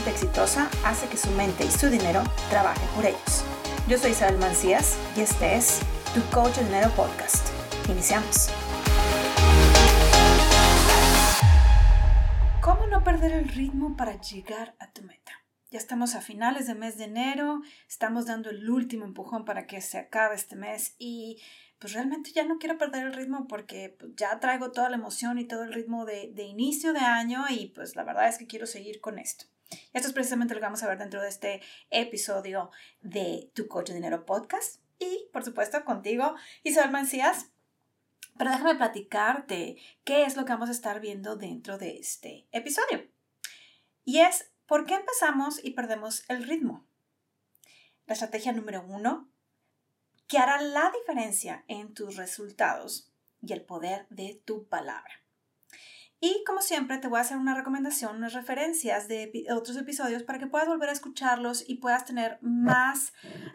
gente exitosa hace que su mente y su dinero trabajen por ellos. Yo soy Isabel Mancías y este es Tu Coach de Dinero Podcast. Iniciamos. ¿Cómo no perder el ritmo para llegar a tu meta? Ya estamos a finales de mes de enero, estamos dando el último empujón para que se acabe este mes y pues realmente ya no quiero perder el ritmo porque pues, ya traigo toda la emoción y todo el ritmo de inicio de año y pues la verdad es que quiero seguir con esto. Esto es precisamente lo que vamos a ver dentro de este episodio de Tu Coach de Dinero Podcast y por supuesto contigo, Isabel Mancías. Pero déjame platicarte qué es lo que vamos a estar viendo dentro de este episodio. Y es, ¿por qué empezamos y perdemos el ritmo? La estrategia número 1, que hará la diferencia en tus resultados y el poder de tu palabra. Y como siempre te voy a hacer una recomendación, unas referencias de otros episodios para que puedas volver a escucharlos y puedas tener más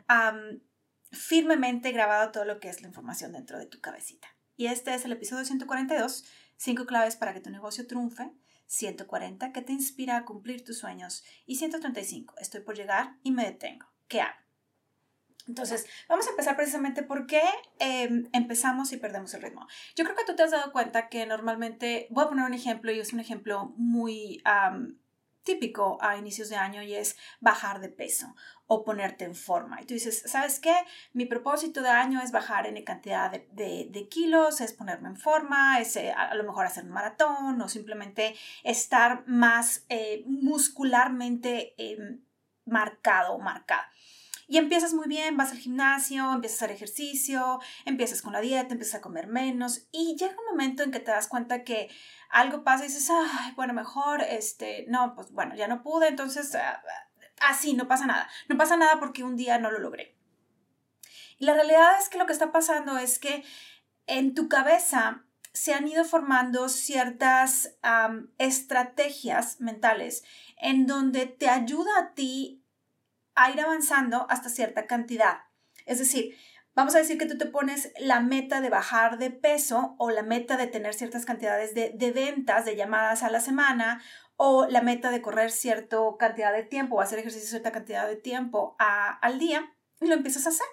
firmemente grabado todo lo que es la información dentro de tu cabecita. Y este es el episodio 142, 5 claves para que tu negocio triunfe, 140 que te inspira a cumplir tus sueños y 135, estoy por llegar y me detengo. ¿Qué hago? Entonces, vamos a empezar precisamente por qué empezamos y perdemos el ritmo. Yo creo que tú te has dado cuenta que normalmente, voy a poner un ejemplo y es un ejemplo muy típico a inicios de año y es bajar de peso o ponerte en forma. Y tú dices, ¿sabes qué? Mi propósito de año es bajar en cantidad de kilos, es ponerme en forma, es a lo mejor hacer un maratón o simplemente estar más muscularmente marcado o marcada. Y empiezas muy bien, vas al gimnasio, empiezas a hacer ejercicio, empiezas con la dieta, empiezas a comer menos y llega un momento en que te das cuenta que algo pasa y dices, ay, bueno, mejor, no, pues bueno, ya no pude, entonces así, no pasa nada. No pasa nada porque un día no lo logré. Y la realidad es que lo que está pasando es que en tu cabeza se han ido formando ciertas estrategias mentales en donde te ayuda a ti a ir avanzando hasta cierta cantidad. Es decir, vamos a decir que tú te pones la meta de bajar de peso o la meta de tener ciertas cantidades de ventas, de llamadas a la semana o la meta de correr cierta cantidad de tiempo o hacer ejercicio cierta cantidad de tiempo al día y lo empiezas a hacer.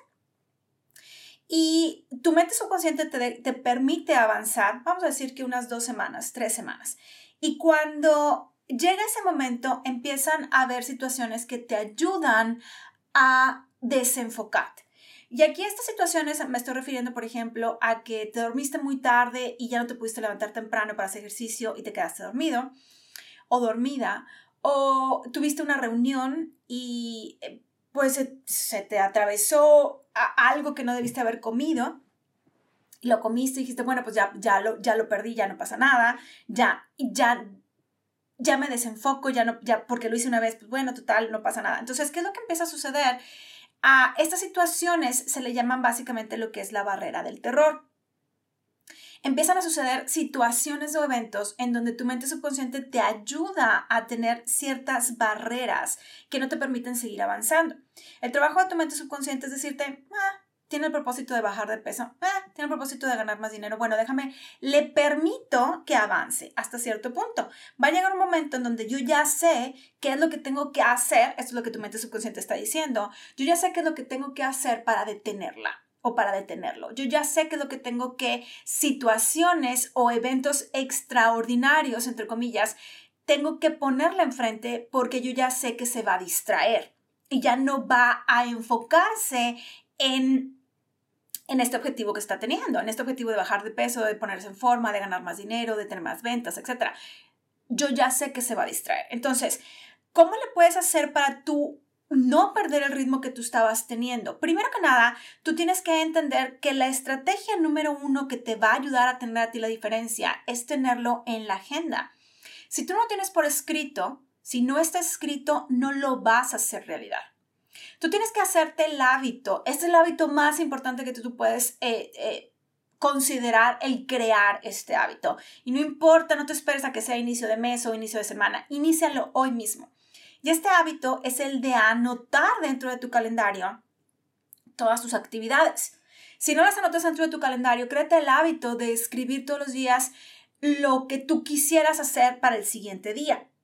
Y tu mente subconsciente te permite avanzar, vamos a decir que unas 2 semanas, 3 semanas. Y cuando llega ese momento, empiezan a haber situaciones que te ayudan a desenfocarte. Y aquí estas situaciones me estoy refiriendo, por ejemplo, a que te dormiste muy tarde y ya no te pudiste levantar temprano para hacer ejercicio y te quedaste dormido o dormida, o tuviste una reunión y pues se te atravesó algo que no debiste haber comido. Lo comiste y dijiste, bueno, pues ya lo perdí, ya no pasa nada, ya me desenfoco, ya porque lo hice una vez, pues bueno, total, no pasa nada. Entonces, ¿qué es lo que empieza a suceder? A estas situaciones se le llaman básicamente lo que es la barrera del terror. Empiezan a suceder situaciones o eventos en donde tu mente subconsciente te ayuda a tener ciertas barreras que no te permiten seguir avanzando. El trabajo de tu mente subconsciente es decirte, tiene el propósito de bajar de peso, tiene el propósito de ganar más dinero, bueno, le permito que avance hasta cierto punto. Va a llegar un momento en donde yo ya sé qué es lo que tengo que hacer, esto es lo que tu mente subconsciente está diciendo, yo ya sé qué es lo que tengo que hacer para detenerla o para detenerlo. Yo ya sé qué es lo que tengo que, situaciones o eventos extraordinarios, entre comillas, tengo que ponerla enfrente porque yo ya sé que se va a distraer y ya no va a enfocarse en este objetivo que está teniendo, en este objetivo de bajar de peso, de ponerse en forma, de ganar más dinero, de tener más ventas, etc. Yo ya sé que se va a distraer. Entonces, ¿cómo le puedes hacer para tú no perder el ritmo que tú estabas teniendo? Primero que nada, tú tienes que entender que la estrategia número 1 que te va a ayudar a tener a ti la diferencia es tenerlo en la agenda. Si tú no lo tienes por escrito, si no está escrito, no lo vas a hacer realidad. Tú tienes que hacerte el hábito. Este es el hábito más importante que tú puedes considerar el crear este hábito. Y no importa, no te esperes a que sea inicio de mes o inicio de semana. Inícialo hoy mismo. Y este hábito es el de anotar dentro de tu calendario todas tus actividades. Si no las anotas dentro de tu calendario, créate el hábito de escribir todos los días lo que tú quisieras hacer para el siguiente día.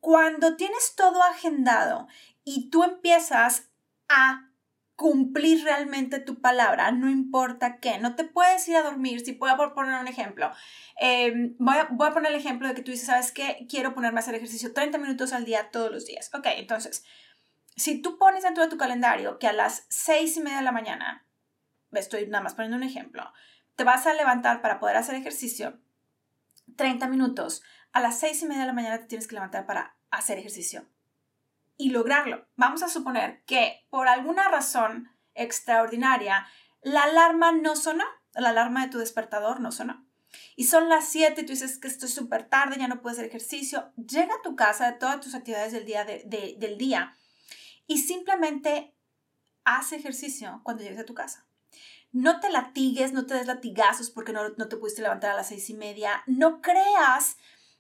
cuando tienes todo agendado y tú empiezas a cumplir realmente tu palabra, no importa qué, no te puedes ir a dormir. Si puedo poner un ejemplo, voy a poner el ejemplo de que tú dices, ¿sabes qué? Quiero ponerme a hacer ejercicio 30 minutos al día todos los días. Ok, entonces, si tú pones dentro de tu calendario que a las 6:30 de la mañana, estoy nada más poniendo un ejemplo, te vas a levantar para poder hacer ejercicio 30 minutos, a las 6:30 de la mañana te tienes que levantar para hacer ejercicio y lograrlo. Vamos a suponer que por alguna razón extraordinaria la alarma no sonó, la alarma de tu despertador no sonó. Y son las 7 y tú dices que estoy súper tarde, ya no puedo hacer ejercicio. Llega a tu casa de todas tus actividades del día y simplemente haz ejercicio cuando llegues a tu casa. No te latigues, no te des latigazos porque no te pudiste levantar a las 6:30. No creas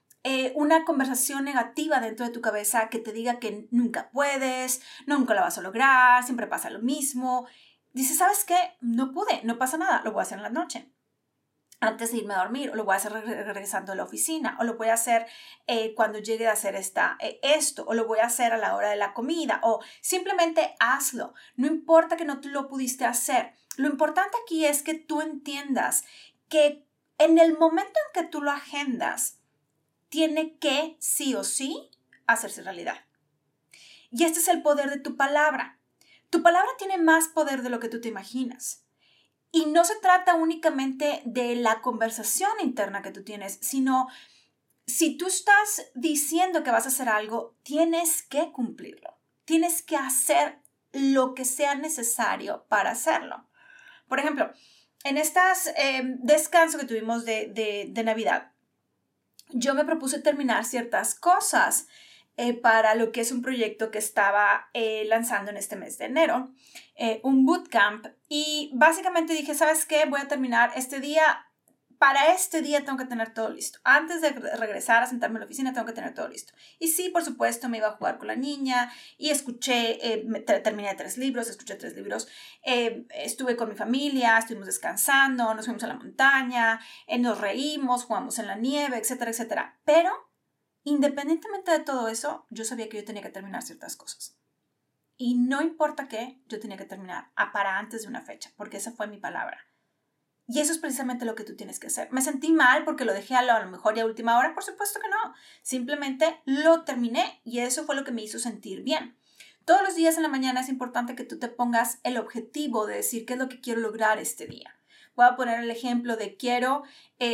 una conversación negativa dentro de tu cabeza que te diga que nunca puedes, nunca lo vas a lograr, siempre pasa lo mismo. Dices, ¿sabes qué? No pude, no pasa nada, lo voy a hacer en la noche, antes de irme a dormir, o lo voy a hacer regresando a la oficina, o lo voy a hacer cuando llegue a hacer esto, o lo voy a hacer a la hora de la comida, o simplemente hazlo. No importa que no lo pudiste hacer. Lo importante aquí es que tú entiendas que en el momento en que tú lo agendas, tiene que, sí o sí, hacerse realidad. Y este es el poder de tu palabra. Tu palabra tiene más poder de lo que tú te imaginas. Y no se trata únicamente de la conversación interna que tú tienes, sino si tú estás diciendo que vas a hacer algo, tienes que cumplirlo. Tienes que hacer lo que sea necesario para hacerlo. Por ejemplo, en estas descanso que tuvimos de Navidad, yo me propuse terminar ciertas cosas para lo que es un proyecto que estaba lanzando en este mes de enero, un bootcamp, y básicamente dije, ¿sabes qué? Voy a terminar este día, para este día tengo que tener todo listo. Antes de regresar a sentarme en la oficina tengo que tener todo listo. Y sí, por supuesto, me iba a jugar con la niña y escuché, terminé 3 libros, escuché 3 libros, estuve con mi familia, estuvimos descansando, nos fuimos a la montaña, nos reímos, jugamos en la nieve, etcétera, etcétera. Pero independientemente de todo eso, yo sabía que yo tenía que terminar ciertas cosas. Y no importa qué, yo tenía que terminar para antes de una fecha, porque esa fue mi palabra. Y eso es precisamente lo que tú tienes que hacer. ¿Me sentí mal porque lo dejé a lo mejor ya a última hora? Por supuesto que no. Simplemente lo terminé y eso fue lo que me hizo sentir bien. Todos los días en la mañana es importante que tú te pongas el objetivo de decir qué es lo que quiero lograr este día. Voy a poner el ejemplo de quiero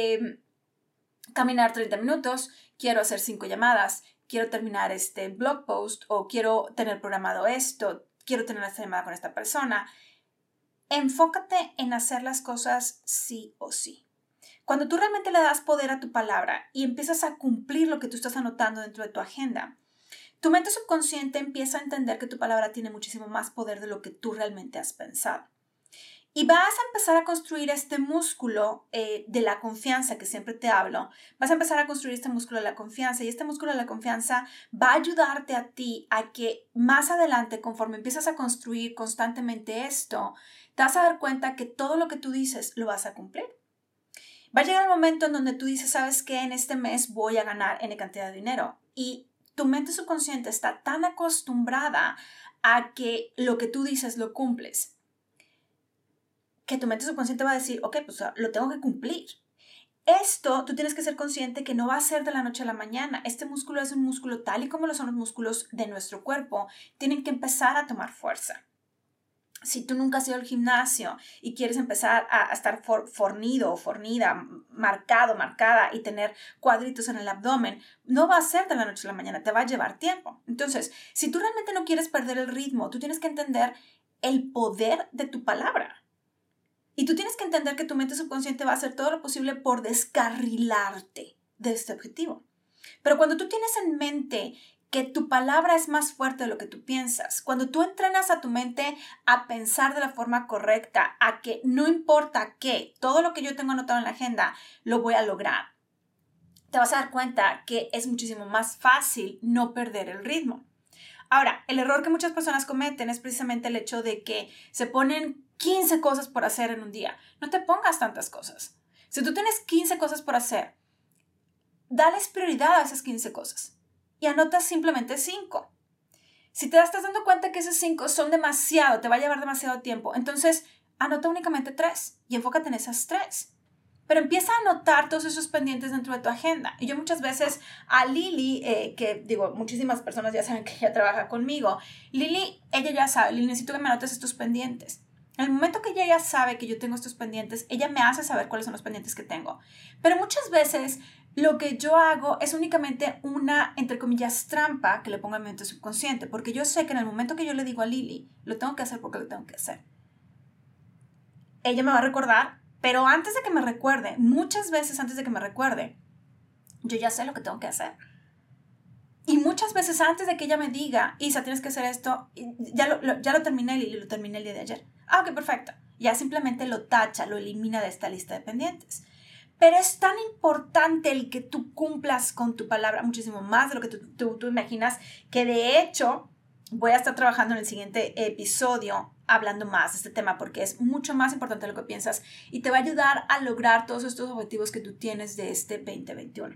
caminar 30 minutos, quiero hacer 5 llamadas, quiero terminar este blog post o quiero tener programado esto, quiero tener esta llamada con esta persona. Enfócate en hacer las cosas sí o sí. Cuando tú realmente le das poder a tu palabra y empiezas a cumplir lo que tú estás anotando dentro de tu agenda, tu mente subconsciente empieza a entender que tu palabra tiene muchísimo más poder de lo que tú realmente has pensado. Y vas a empezar a construir este músculo de la confianza que siempre te hablo. Vas a empezar a construir este músculo de la confianza y este músculo de la confianza va a ayudarte a ti a que más adelante, conforme empiezas a construir constantemente esto, te vas a dar cuenta que todo lo que tú dices lo vas a cumplir. Va a llegar el momento en donde tú dices, ¿sabes qué? En este mes voy a ganar N cantidad de dinero. Y tu mente subconsciente está tan acostumbrada a que lo que tú dices lo cumples, que tu mente subconsciente va a decir, ok, pues lo tengo que cumplir. Esto tú tienes que ser consciente que no va a ser de la noche a la mañana. Este músculo es un músculo tal y como lo son los músculos de nuestro cuerpo. Tienen que empezar a tomar fuerza. Si tú nunca has ido al gimnasio y quieres empezar a estar fornido o fornida, marcado, marcada y tener cuadritos en el abdomen, no va a ser de la noche a la mañana, te va a llevar tiempo. Entonces, si tú realmente no quieres perder el ritmo, tú tienes que entender el poder de tu palabra. Y tú tienes que entender que tu mente subconsciente va a hacer todo lo posible por descarrilarte de este objetivo. Pero cuando tú tienes en mente que tu palabra es más fuerte de lo que tú piensas, cuando tú entrenas a tu mente a pensar de la forma correcta, a que no importa qué, todo lo que yo tengo anotado en la agenda, lo voy a lograr, te vas a dar cuenta que es muchísimo más fácil no perder el ritmo. Ahora, el error que muchas personas cometen es precisamente el hecho de que se ponen 15 cosas por hacer en un día. No te pongas tantas cosas. Si tú tienes 15 cosas por hacer, dales prioridad a esas 15 cosas. y anotas simplemente 5. Si te estás dando cuenta que esos 5 son demasiado, te va a llevar demasiado tiempo, entonces anota únicamente 3 y enfócate en esas 3. Pero empieza a anotar todos esos pendientes dentro de tu agenda. Y yo muchas veces a Lili, que digo, muchísimas personas ya saben que ella trabaja conmigo. Lili, ella ya sabe, Lili, necesito que me anotes estos pendientes. En el momento que ella ya sabe que yo tengo estos pendientes, ella me hace saber cuáles son los pendientes que tengo. Pero muchas veces lo que yo hago es únicamente una, entre comillas, trampa que le pongo a mi mente subconsciente. Porque yo sé que en el momento que yo le digo a Lili, lo tengo que hacer porque lo tengo que hacer. Ella me va a recordar, pero antes de que me recuerde, muchas veces antes de que me recuerde, yo ya sé lo que tengo que hacer. Y muchas veces antes de que ella me diga, Isa, tienes que hacer esto, ya lo terminé, Lili, lo terminé el día de ayer. Ah, ok, perfecto. Ya simplemente lo tacha, lo elimina de esta lista de pendientes. Pero es tan importante el que tú cumplas con tu palabra, muchísimo más de lo que tú imaginas, que de hecho voy a estar trabajando en el siguiente episodio hablando más de este tema porque es mucho más importante de lo que piensas y te va a ayudar a lograr todos estos objetivos que tú tienes de este 2021.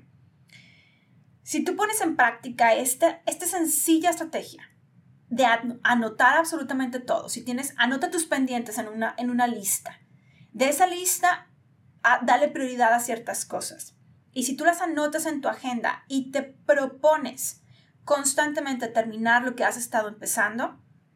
Si tú pones en práctica esta sencilla estrategia de anotar absolutamente todo, si tienes, anota tus pendientes en una lista. De esa lista, dale prioridad a ciertas cosas. Y si tú las anotas en tu agenda y te propones constantemente terminar lo que has estado empezando,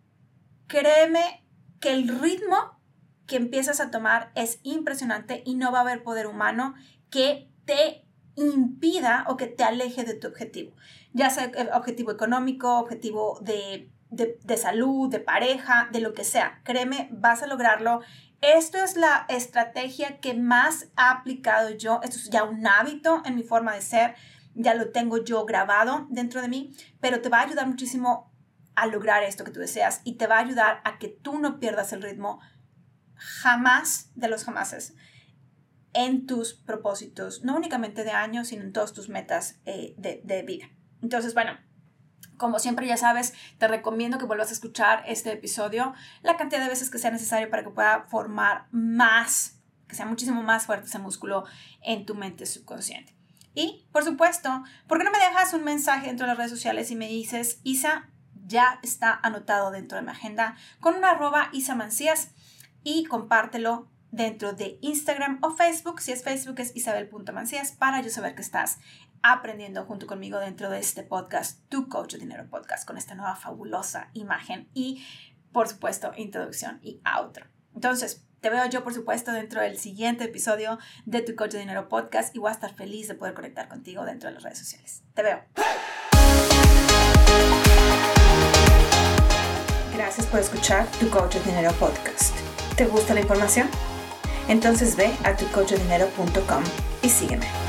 créeme que el ritmo que empiezas a tomar es impresionante y no va a haber poder humano que te impida o que te aleje de tu objetivo. Ya sea objetivo económico, objetivo de salud, de pareja, de lo que sea. Créeme, vas a lograrlo. Esto es la estrategia que más he aplicado yo. Esto es ya un hábito en mi forma de ser. Ya lo tengo yo grabado dentro de mí, pero te va a ayudar muchísimo a lograr esto que tú deseas y te va a ayudar a que tú no pierdas el ritmo jamás de los jamases en tus propósitos, no únicamente de año, sino en todas tus metas de vida. Entonces, bueno, como siempre ya sabes, te recomiendo que vuelvas a escuchar este episodio la cantidad de veces que sea necesario para que pueda formar más, que sea muchísimo más fuerte ese músculo en tu mente subconsciente. Y, por supuesto, ¿por qué no me dejas un mensaje dentro de las redes sociales y me dices, Isa, ya está anotado dentro de mi agenda con una @isamancias y compártelo dentro de Instagram o Facebook? Si es Facebook es isabel.mancias para yo saber que estás aprendiendo junto conmigo dentro de este podcast, Tu Coach de Dinero Podcast, con esta nueva fabulosa imagen y, por supuesto, introducción y outro. Entonces, te veo yo, por supuesto, dentro del siguiente episodio de Tu Coach de Dinero Podcast y voy a estar feliz de poder conectar contigo dentro de las redes sociales. Te veo. Gracias por escuchar Tu Coach de Dinero Podcast. ¿Te gusta la información? Entonces ve a tucoachdedinero.com y sígueme.